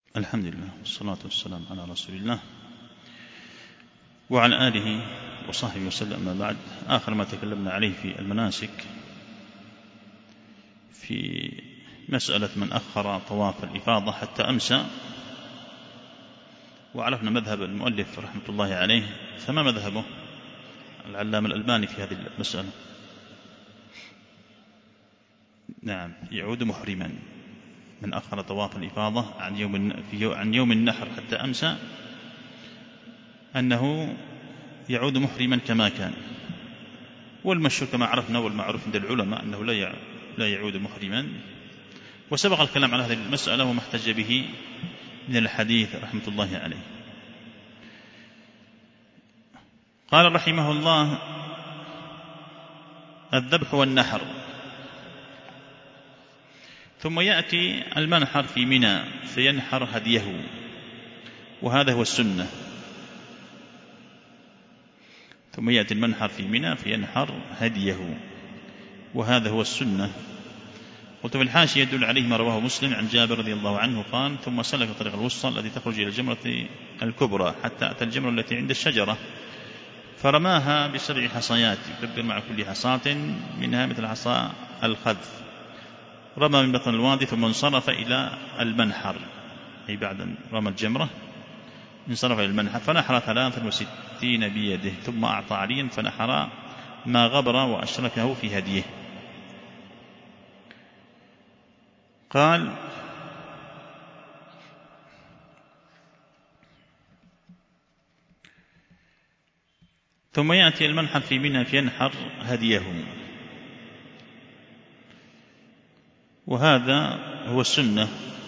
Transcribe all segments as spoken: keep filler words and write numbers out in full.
الحمد لله والصلاة والسلام على رسول الله وعلى آله وصحبه وسلم. ما بعد، آخر ما تكلمنا عليه في المناسك في مسألة من أخر طواف الإفاضة حتى أمسى، وعرفنا مذهب المؤلف رحمة الله عليه. فما مذهبه العلامة الألباني في هذه المسألة؟ نعم، يعود محرما. من أخر طواف الإفاضة عن يوم, عن يوم النحر حتى أمسى أنه يعود محرما كما كان. والمشهور كما عرفنا والمعروف عند العلماء أنه لا يعود محرما. وسبق الكلام على هذه المسألة وما احتج به من الحديث رحمة الله عليه. قال رحمه الله: الذبح والنحر. ثم يأتي المنحر في منى فينحر هديه، وهذا هو السنة. ثم يأتي المنحر في منى فينحر هديه، وهذا هو السنة. قلت في الحاشية يدل عليه ما رواه مسلم عن جابر رضي الله عنه قال: ثم سلك طريق الوسطى التي تخرج إلى الجمرة الكبرى حتى أتى الجمرة التي عند الشجرة فرماها بسبع حصيات يكبر مع كل حصاة منها مثل حصى الخذف. رمى من بطن الوادي ثم انصرف إلى المنحر، أي بعد أن رمى الجمرة انصرف إلى المنحر فنحر ثلاثا وستين بيده، ثم أعطى عليا فنحر ما غبر وأشركه في هديه. قال: ثم يأتي المنحر في منى فينحر هديه، وهذا هو السنة.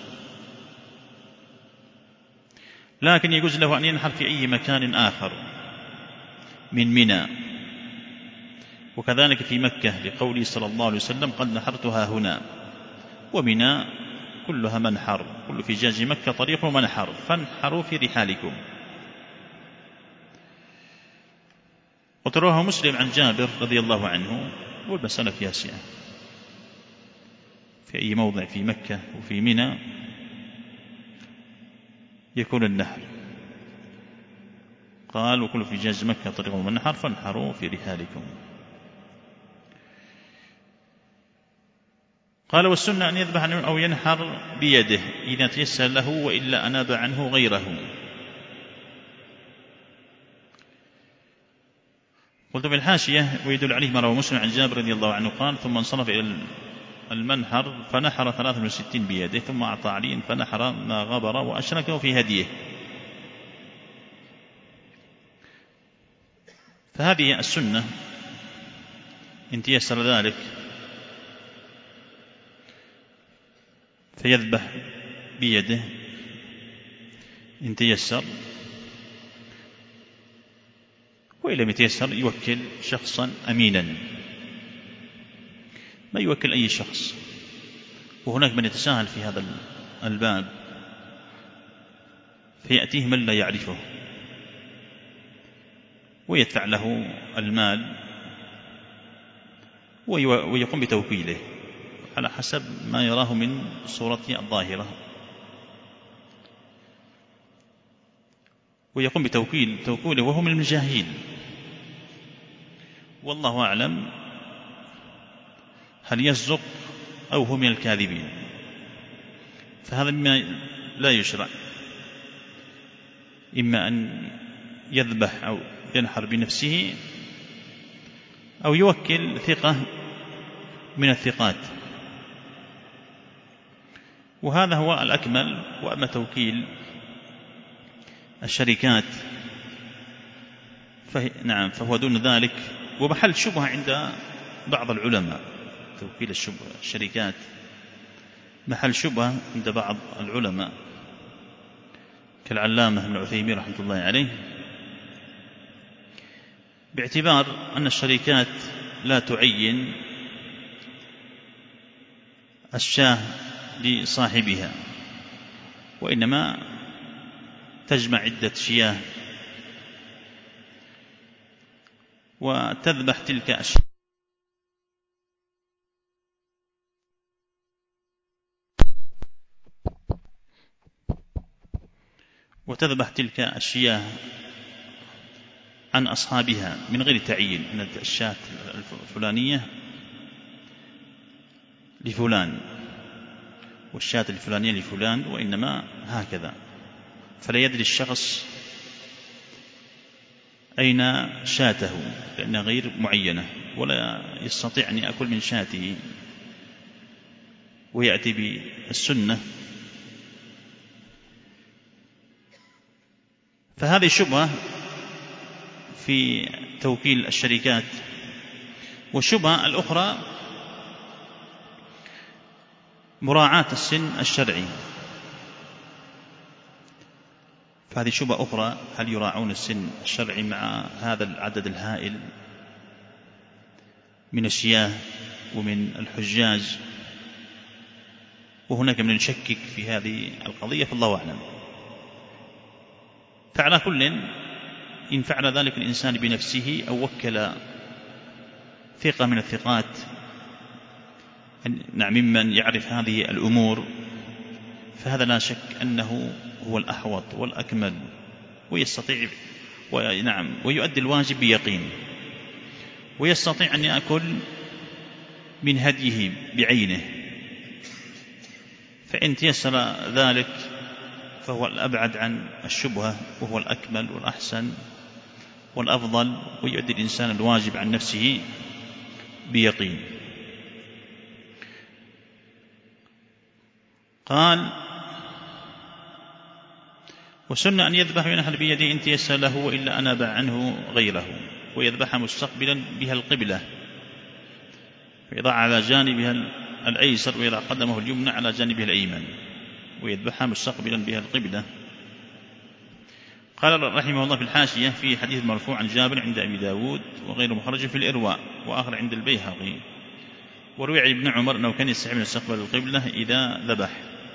لكن يجوز له أن ينحر في أي مكان آخر من منى، وكذلك في مكة لقوله صلى الله عليه وسلم: قد نحرتها هنا. ومنى كلها منحر، كل فجاج مكة طريق منحر فانحروا في رحالكم. وترواه مسلم عن جابر رضي الله عنه، والمسألة فيها سعة في أي موضع في مكة وفي منى يكون النحر. قال: وكل فجاج مكة طريق منحر فانحروا في رحالكم. قال: والسنة أن يذبح أو ينحر بيده إذا تيسر له، وإلا أناب عنه غيره. قلت في الحاشية ويدل عليه ما رواه مسلم عن جابر رضي الله عنه قال: ثم انصرف إلى المنحر فنحر ثلاثا وستين بيده، ثم أعطى علي فنحر ما غبر وأشركه في هديه. فهذه السنة إن تيسر ذلك فيذبح بيده إن تيسر، وإن لم يتيسر يوكل شخصا أمينا، ما يوكل أي شخص. وهناك من يتساهل في هذا الباب فيأتيه من لا يعرفه ويدفع له المال ويقوم بتوكيله على حسب ما يراه من صورته الظاهرة، ويقوم بتوكيل توكيله وهو من المجاهيل، والله أعلم هل يصدق أو هم من الكاذبين. فهذا مما لا يشرع، إما أن يذبح أو ينحر بنفسه أو يوكل ثقة من الثقات، وهذا هو الأكمل. وأما توكيل الشركات فهي نعم فهو دون ذلك، ومحل شبهة عند بعض العلماء. توكيل الشركات محل شبهة عند بعض العلماء كالعلامة ابن عثيمين رحمة الله عليه، باعتبار أن الشركات لا تعين الشاة لصاحبها، وإنما تجمع عدة شياه وتذبح تلك الشياه وتذبح تلك الشياه عن أصحابها من غير تعيين أن الشاة الفلانية لفلان والشاة الفلانية لفلان، وإنما هكذا، فلا يدري الشخص أين شاته لأنها غير معينة، ولا يستطيع أن يأكل من شاته ويأتي بالسنة. فهذه شبهة في توكيل الشركات. والشبهة الأخرى مراعاة السن الشرعي، فهذه شبهة أخرى، هل يراعون السن الشرعي مع هذا العدد الهائل من الشياه ومن الحجاج؟ وهناك من يشكك في هذه القضية، فالله أعلم. فعلى كل إن فعل ذلك الإنسان بنفسه أو وكل ثقة من الثقات نعم ممن يعرف هذه الأمور، فهذا لا شك أنه هو الأحوط والأكمل، ويستطيع ونعم ويؤدي الواجب بيقين، ويستطيع أن يأكل من هديه بعينه. فإن تيسر ذلك فهو الأبعد عن الشبهة، وهو الأكمل والأحسن والأفضل، ويؤدي الإنسان الواجب عن نفسه بيقين. قال: وسن أن يذبح وينحر بيده إن تيسر له، وإلا أناب عنه غيره، ويذبح مستقبلا بها القبلة، ويضع على جانبها الأيسر، ويضع قدمه اليمنى على جانبها الأيمن، ويذبحها مستقبلا بها القبلة. قال رحمه الله في الحاشية: في حديث مرفوع عن جابر عند أبي داود وغير مخرج في الإرواء، وآخر عند البيهقي، وروي عن ابن عمر أنه كان يستحب أن يستقبل القبلة إذا ذبح.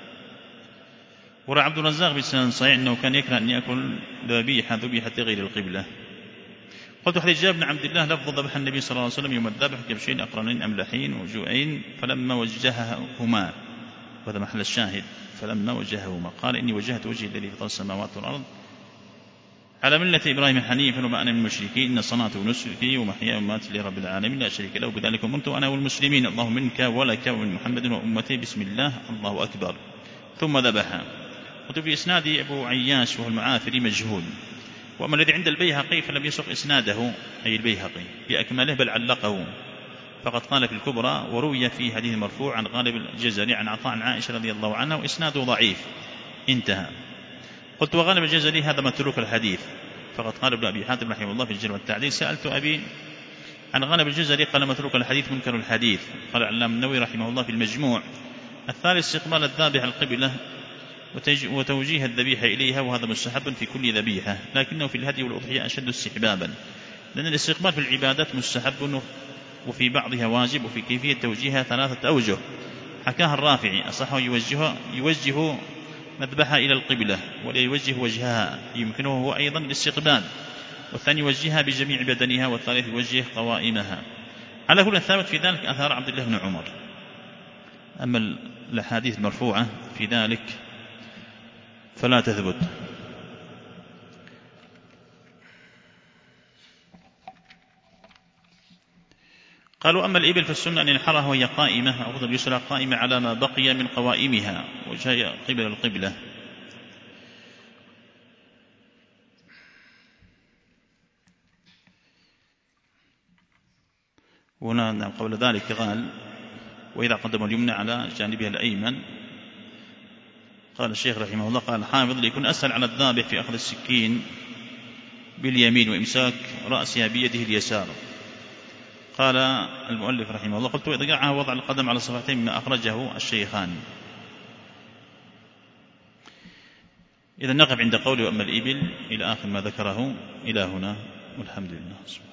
وروى عبد الرزاق بسند صحيح أنه كان يكره أن يأكل ذبيحة ذبيحة غير القبلة. قلت: حديث جابر بن عبد الله لفظ: ذبح النبي صلى الله عليه وسلم يوم الذبح كبشين أقرنين أملحين وجوعين فلما وجههما، وهذا محل الشاهد، فلما وجههما قال: إني وجهت وجهي الذي فطر السماوات والأرض على ملة إبراهيم حنيفا وما أنا من المشركين، إن صلاتي ونسكي ومحياي ومماتي لرب العالمين لا شريك له بذلك أمرت أنا والمسلمين، اللهم منك ولك ومن محمد وأمتي، بسم الله، الله أكبر، ثم ذبح. قلت: في إسناد أبو عياش وهو المعافري مجهول. وأما الذي عند البيهقي فلم يسق إسناده أي البيهقي بأكمله بل علقه، فقد قال في الكبرى: وروي في حديث مرفوع عن غالب الجزري عن عطاء عن عائشة رضي الله عنها وإسناده ضعيف، انتهى. قلت: وغالب الجزري هذا متروك الحديث، فقد قال ابن أبي حاتم رحمه الله في الجرح والتعديل: سألت أبي عن غالب الجزري قال: متروك الحديث منكر الحديث. قال العلامة النووي رحمه الله في المجموع: الثالث استقبال الذابح القبلة وتوجيه الذبيحة إليها، وهذا مستحب في كل ذبيحة، لكنه في الهدي والأضحية أشد استحبابا، لأن الاستقبال في العبادات مستحب وفي بعضها واجب، وفي كيفية توجيهها ثلاثة أوجه حكاها الرافعي: أصحه يوجه, يوجه مذبحها إلى القبلة، ولا يوجه وجهها، يمكنه هو أيضا الاستقبال، والثاني يوجهها بجميع بدنها، والثالث يوجه قوائمها. على كل الثابت في ذلك أثار عبد الله بن عمر. أما الأحاديث المرفوعة في ذلك فلا تثبت. قالوا: أما الإبل فالسنة أن ينحرها وهي قائمة، أو اليسرى قائمة على ما بقي من قوائمها وجهها قبل القبلة. وهنا قبل ذلك قال: وإذا قدموا اليمنى على جانبها الأيمن. قال الشيخ رحمه الله: قال الحافظ: ليكون أسهل على الذابح في أخذ السكين باليمين وإمساك رأسها بيده اليسار. قال المؤلف رحمه الله: قلت: وإذا قعها وضع القدم على صفحتين مما أخرجه الشيخان. إذا نقف عند قوله: أما الإبل إلى آخر ما ذكره إلى هنا، والحمد لله.